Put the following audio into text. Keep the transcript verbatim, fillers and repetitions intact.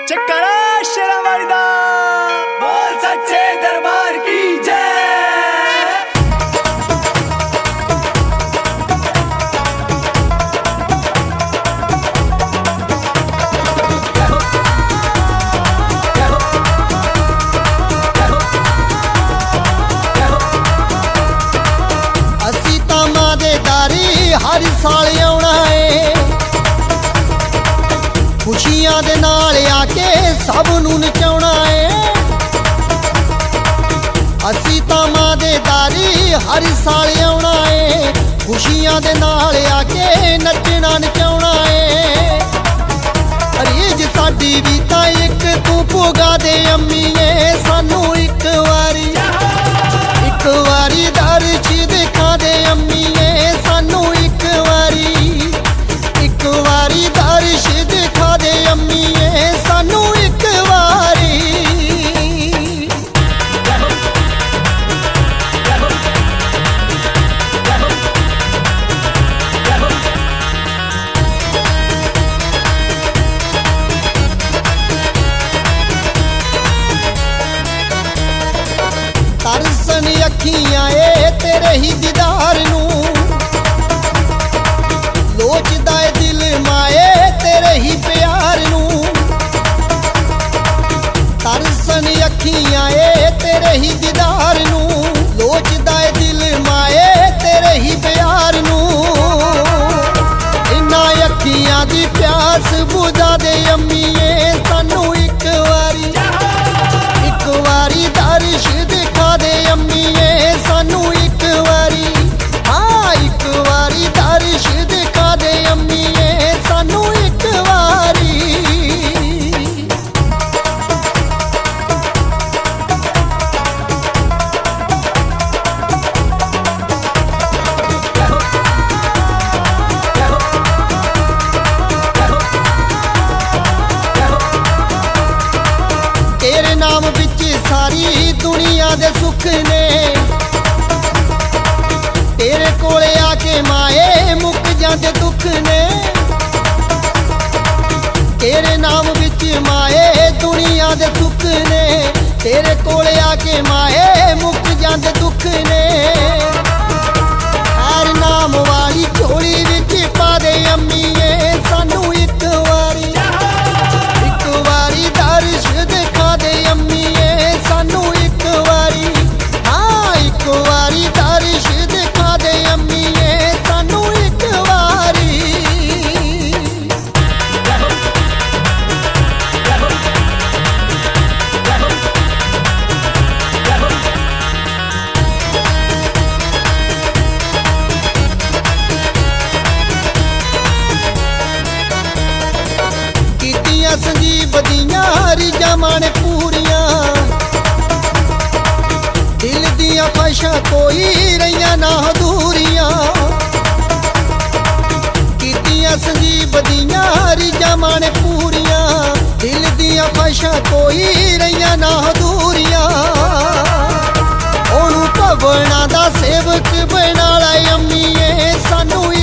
चक्कर शेरावाली दा बोल सच्चे दरबार की जय। हर साल आउणा है खुशियां दे नाल आके सब नूं नचाउणा है। असी तां मां दे दारी हर साल आउणा है खुशियां दे नाल आके नचना नचाउणा है। रीज साडी भी तां इक तू पुगा दे अम्मीए सानू एक वारी एक वारी दर्श दिखा दे अम्मीए सानू एक वारी एक वारी दर्श दिखा दे अम्मीए सानू एक वारी। तरसन अखियां ए तेरे ही दीदार नू लोचदा है दिल माए तेरे ही प्यार नू। तरसन अखियां ए तेरे ही दीदार नू लोचदा है दिल माए तेरे ही प्यार नू। इन्ना अखियां दी प्यास बुझा दे अम्मीए सानू एक वारी एक वारी दर्श दिखा दे अम्मीए सानू एक वारी। हाँ एक वारी दर्श दिखा दे अम्मीए सानू एक वारी। तेरे नाम विच सारी दुनिया दे सुख ने तेरे कोले आके माए मुक जांदे दुख ने। तेरे नाम विच माए दुनिया दे सुख ने तेरे कोले आके माए मुक जांदे दुख ने। हर नाम वाली झोली विच पा दे अम्मीए सानू एक वारी एक वारी दर्श दिखा दे अम्मीए सानू एक वारी। हाँ एक वारी दर्श दिखा दे अम्मीए सानू एक वारी। कीतियां संजीव दियां रिजां माने पूरियां दिल दियां ख्वाहिशां कोई रहियां ना अधूरियां। कीतियां संजीव दियां रिजां माने पूरियां दिल दियां ख्वाहिशां कोई रहियां ना अधूरियां। ओनू भवना दा सेवक बना लै अम्मीए सानू